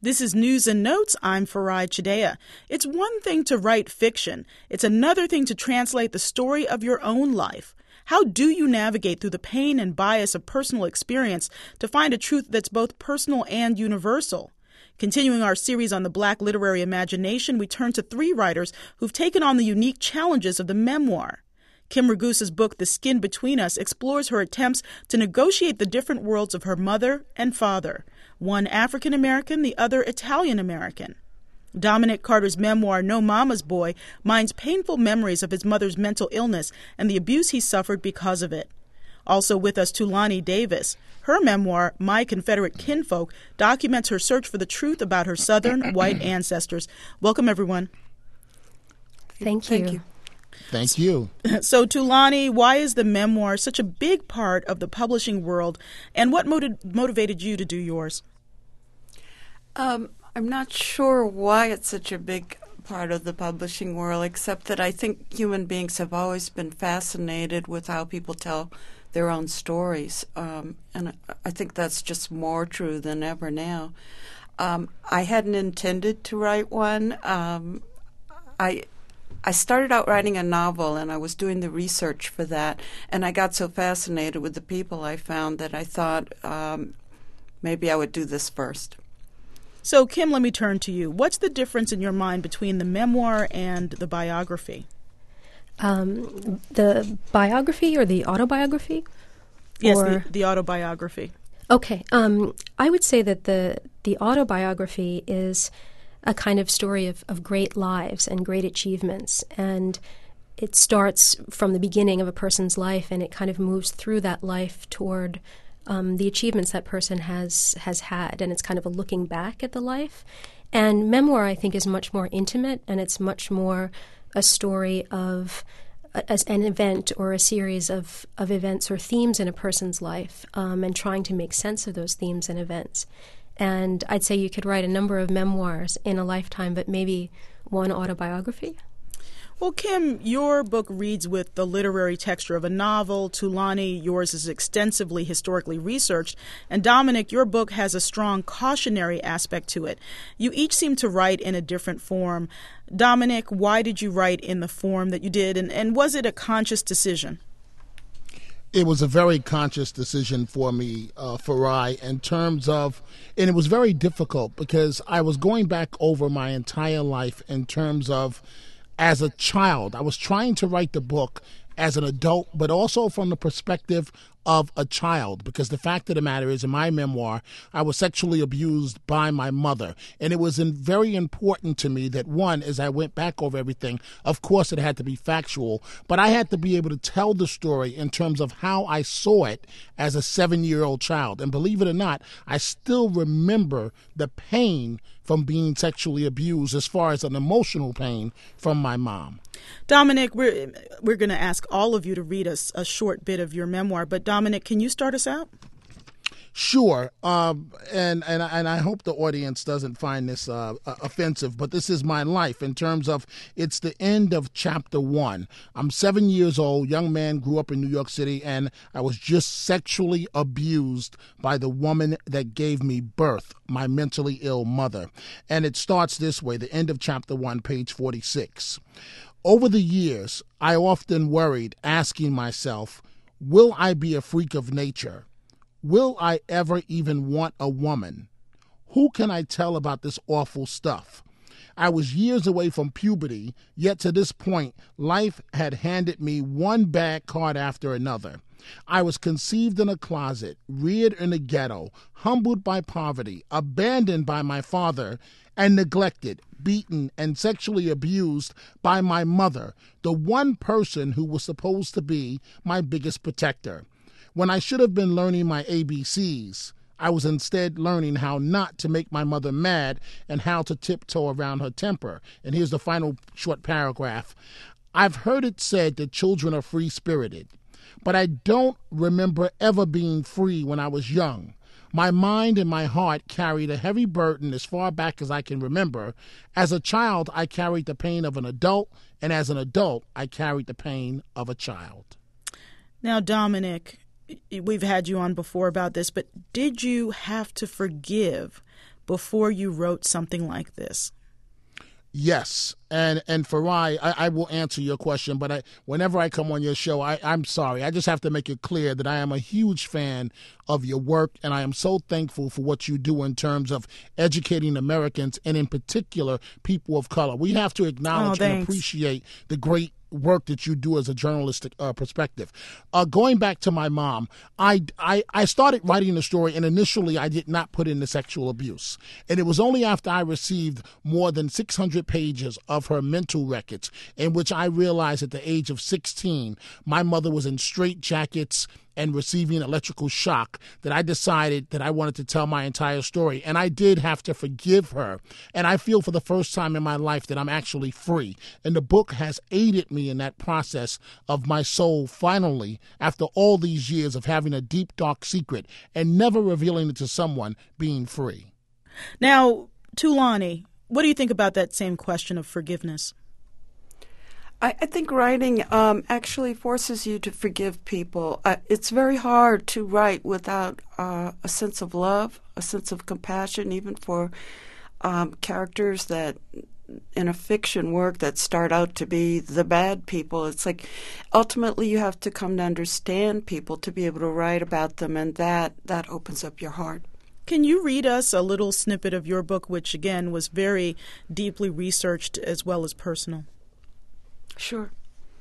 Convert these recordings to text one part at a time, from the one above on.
This is News and Notes. I'm Farai Chideya. It's one thing to write fiction. It's another thing to translate the story of your own life. How do you navigate through the pain and bias of personal experience to find a truth that's both personal and universal? Continuing our series on the Black literary imagination, we turn to three writers who've taken on the unique challenges of the memoir. Kim Ragusa's book, The Skin Between Us, explores her attempts to negotiate the different worlds of her mother and father, one African-American, the other Italian-American. Dominic Carter's memoir, No Mama's Boy, mines painful memories of his mother's mental illness and the abuse he suffered because of it. Also with us, Thulani Davis. Her memoir, My Confederate Kinfolk, documents her search for the truth about her Southern white ancestors. Welcome, everyone. Thank you. Thank you. So, Thulani, why is the memoir such a big part of the publishing world, and what motivated you to do yours? I'm not sure why it's such a big part of the publishing world, except that I think human beings have always been fascinated with how people tell their own stories, and I think that's just more true than ever now. I hadn't intended to write one. I started out writing a novel, and I was doing the research for that, and I got so fascinated with the people I found that I thought maybe I would do this first. So, Kim, let me turn to you. What's the difference in your mind between the memoir and the biography? The biography or the autobiography? Yes, the autobiography. Okay. I would say that the autobiography is a kind of story of great lives and great achievements. And it starts from the beginning of a person's life, and it kind of moves through that life toward the achievements that person has had. And it's kind of a looking back at the life. And memoir, I think, is much more intimate, and it's much more a story of as an event or a series of events or themes in a person's life, and trying to make sense of those themes and events. And I'd say you could write a number of memoirs in a lifetime, but maybe one autobiography. Well, Kim, your book reads with the literary texture of a novel. Thulani, yours is extensively historically researched. And Dominic, your book has a strong cautionary aspect to it. You each seem to write in a different form. Dominic, why did you write in the form that you did, and was it a conscious decision? It was a very conscious decision for me, Farai, in terms of, and it was very difficult because I was going back over my entire life in terms of, as a child, I was trying to write the book as an adult, but also from the perspective of a child, because the fact of the matter is, in my memoir, I was sexually abused by my mother. And it was very important to me that, one, as I went back over everything, of course it had to be factual, but I had to be able to tell the story in terms of how I saw it as a 7-year-old child. And believe it or not, I still remember the pain from being sexually abused as far as an emotional pain from my mom. Dominic, we're going to ask all of you to read us a short bit of your memoir, but Dominic, can you start us out? Sure, and I hope the audience doesn't find this offensive, but this is my life in terms of it's the end of chapter 1. I'm 7 years old, young man, grew up in New York City, and I was just sexually abused by the woman that gave me birth, my mentally ill mother. And it starts this way, the end of chapter 1, page 46. Over the years, I often worried, asking myself, will I be a freak of nature? Will I ever even want a woman? Who can I tell about this awful stuff? I was years away from puberty, yet to this point, life had handed me one bad card after another. I was conceived in a closet, reared in a ghetto, humbled by poverty, abandoned by my father, and neglected, beaten, and sexually abused by my mother, the one person who was supposed to be my biggest protector. When I should have been learning my ABCs, I was instead learning how not to make my mother mad and how to tiptoe around her temper. And here's the final short paragraph. I've heard it said that children are free-spirited, but I don't remember ever being free when I was young. My mind and my heart carried a heavy burden as far back as I can remember. As a child, I carried the pain of an adult, and as an adult, I carried the pain of a child. Now, Dominic, we've had you on before about this, but did you have to forgive before you wrote something like this? Yes. And Farai, I will answer your question, but whenever I come on your show, I'm sorry. I just have to make it clear that I am a huge fan of your work, and I am so thankful for what you do in terms of educating Americans, and in particular, people of color. We have to acknowledge and appreciate the great work that you do as a journalistic perspective. Going back to my mom, I started writing the story, and initially I did not put in the sexual abuse. And it was only after I received more than 600 pages of her mental records, in which I realized at the age of 16, my mother was in straitjackets and receiving electrical shock, that I decided that I wanted to tell my entire story. And I did have to forgive her. And I feel for the first time in my life that I'm actually free. And the book has aided me in that process of my soul finally, after all these years of having a deep, dark secret and never revealing it to someone, being free. Now, Thulani, what do you think about that same question of forgiveness? I think writing actually forces you to forgive people. It's very hard to write without a sense of love, a sense of compassion, even for characters that in a fiction work that start out to be the bad people. It's like ultimately you have to come to understand people to be able to write about them, and that opens up your heart. Can you read us a little snippet of your book, which again was very deeply researched as well as personal? Sure.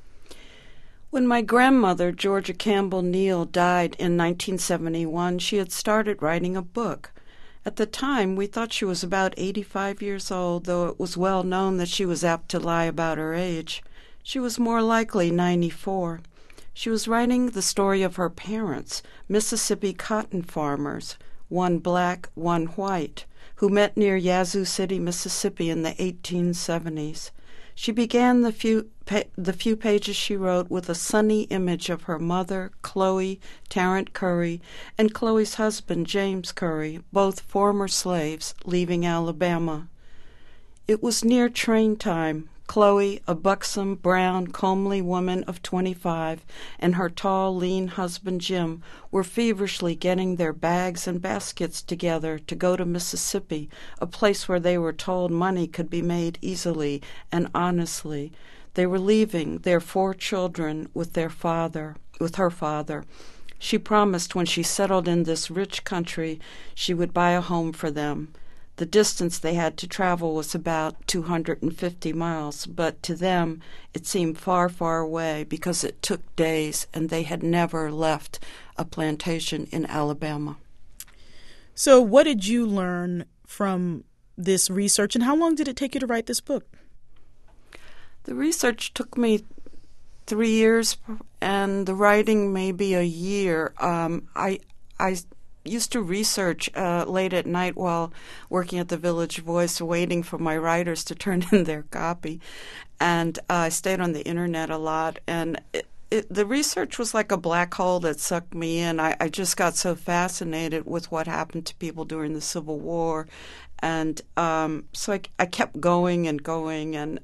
When my grandmother, Georgia Campbell Neal, died in 1971, she had started writing a book. At the time, we thought she was about 85 years old, though it was well known that she was apt to lie about her age. She was more likely 94. She was writing the story of her parents, Mississippi cotton farmers, one black, one white, who met near Yazoo City, Mississippi in the 1870s. She began the few pages she wrote with a sunny image of her mother, Chloe Tarrant Curry, and Chloe's husband, James Curry, both former slaves, leaving Alabama. It was near train time. Chloe, a buxom, brown, comely woman of 25, and her tall, lean husband, Jim, were feverishly getting their bags and baskets together to go to Mississippi, a place where they were told money could be made easily and honestly. They were leaving their 4 children with her father. She promised when she settled in this rich country she would buy a home for them. The distance they had to travel was about 250 miles, but to them it seemed far, far away because it took days and they had never left a plantation in Alabama. So what did you learn from this research, and how long did it take you to write this book? The research took me 3 years, and the writing maybe a year. I used to research late at night while working at the Village Voice, waiting for my writers to turn in their copy. And I stayed on the internet a lot. And the research was like a black hole that sucked me in. I just got so fascinated with what happened to people during the Civil War. And so I kept going and going. And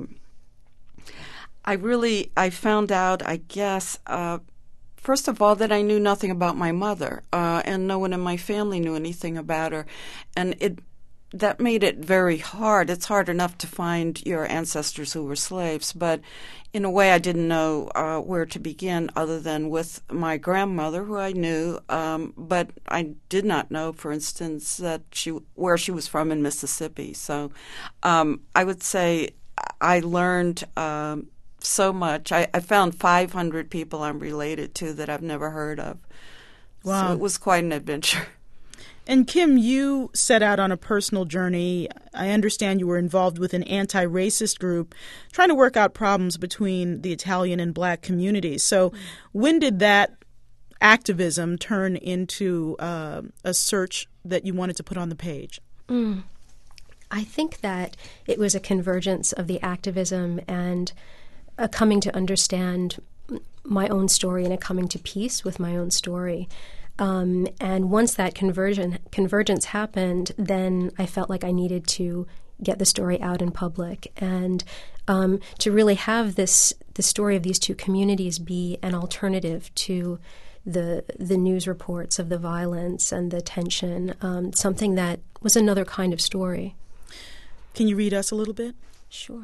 I found out, I guess, first of all, that I knew nothing about my mother, and no one in my family knew anything about her. And that made it very hard. It's hard enough to find your ancestors who were slaves, but in a way I didn't know where to begin other than with my grandmother, who I knew, but I did not know, for instance, where she was from in Mississippi. So I would say I learned so much. I found 500 people I'm related to that I've never heard of. Wow. So it was quite an adventure. And Kim, you set out on a personal journey. I understand you were involved with an anti-racist group trying to work out problems between the Italian and black communities. So when did that activism turn into a search that you wanted to put on the page? I think that it was a convergence of the activism and a coming to understand my own story and a coming to peace with my own story. And once that convergence happened, then I felt like I needed to get the story out in public and to really have the story of these two communities be an alternative to the news reports of the violence and the tension, something that was another kind of story. Can you read us a little bit? Sure.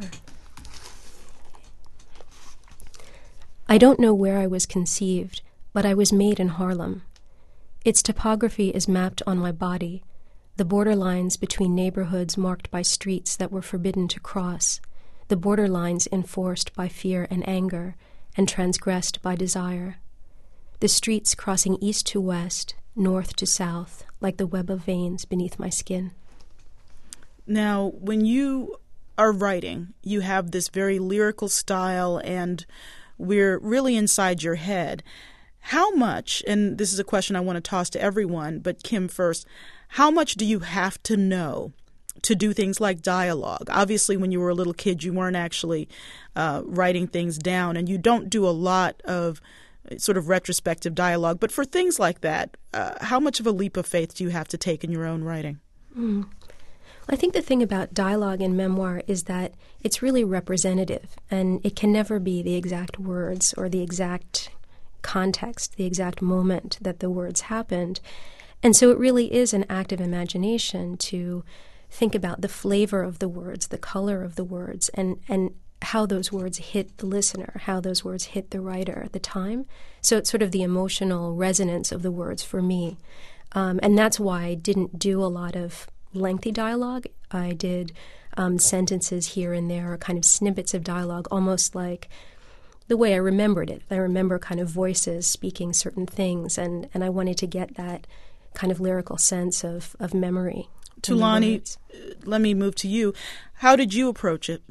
I don't know where I was conceived, but I was made in Harlem. Its topography is mapped on my body, the borderlines between neighborhoods marked by streets that were forbidden to cross, the borderlines enforced by fear and anger, and transgressed by desire. The streets crossing east to west, north to south, like the web of veins beneath my skin. Now, when you are writing, you have this very lyrical style, and we're really inside your head. How much, and this is a question I want to toss to everyone, but Kim first, how much do you have to know to do things like dialogue? Obviously, when you were a little kid, you weren't actually writing things down, and you don't do a lot of sort of retrospective dialogue. But for things like that, how much of a leap of faith do you have to take in your own writing? I think the thing about dialogue in memoir is that it's really representative, and it can never be the exact words or the exact context, the exact moment that the words happened. And so it really is an act of imagination to think about the flavor of the words, the color of the words, and how those words hit the listener, how those words hit the writer at the time. So it's sort of the emotional resonance of the words for me. And that's why I didn't do a lot of lengthy dialogue. I did sentences here and there, or kind of snippets of dialogue, almost like the way I remembered it. I remember kind of voices speaking certain things, and I wanted to get that kind of lyrical sense of memory. Thulani, let me move to you. How did you approach it?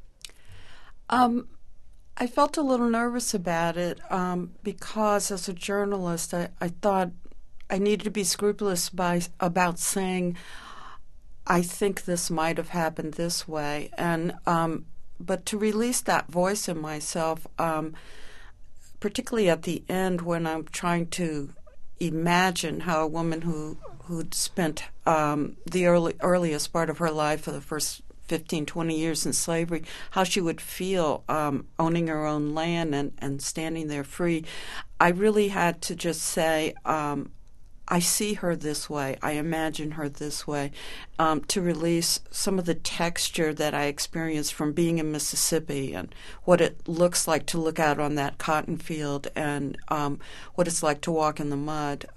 I felt a little nervous about it because as a journalist, I thought I needed to be scrupulous about saying, I think this might have happened this way. And but to release that voice in myself, particularly at the end when I'm trying to imagine how a woman who'd spent the earliest part of her life for the first 15, 20 years in slavery, how she would feel owning her own land and standing there free. I really had to just say, I see her this way, I imagine her this way, to release some of the texture that I experienced from being in Mississippi and what it looks like to look out on that cotton field and what it's like to walk in the mud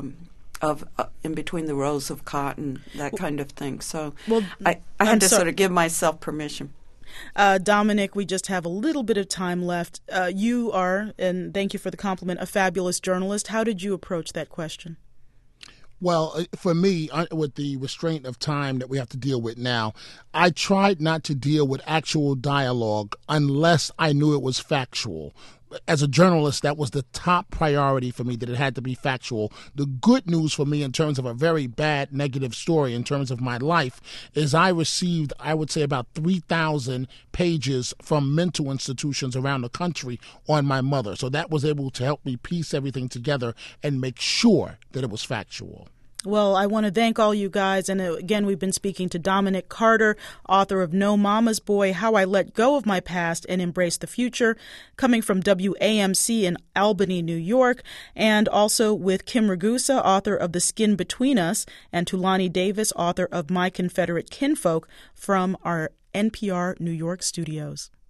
in between the rows of cotton, that kind of thing. So I had to sort of give myself permission. Dominic, we just have a little bit of time left. You are, and thank you for the compliment, a fabulous journalist. How did you approach that question? Well, for me, with the restraint of time that we have to deal with now, I tried not to deal with actual dialogue unless I knew it was factual. As a journalist, that was the top priority for me, that it had to be factual. The good news for me in terms of a very bad negative story in terms of my life is I received, I would say, about 3,000 pages from mental institutions around the country on my mother. So that was able to help me piece everything together and make sure that it was factual. Well, I want to thank all you guys. And again, we've been speaking to Dominic Carter, author of No Mama's Boy, How I Let Go of My Past and Embrace the Future, coming from WAMC in Albany, New York, and also with Kim Ragusa, author of The Skin Between Us, and Thulani Davis, author of My Confederate Kinfolk, from our NPR New York studios.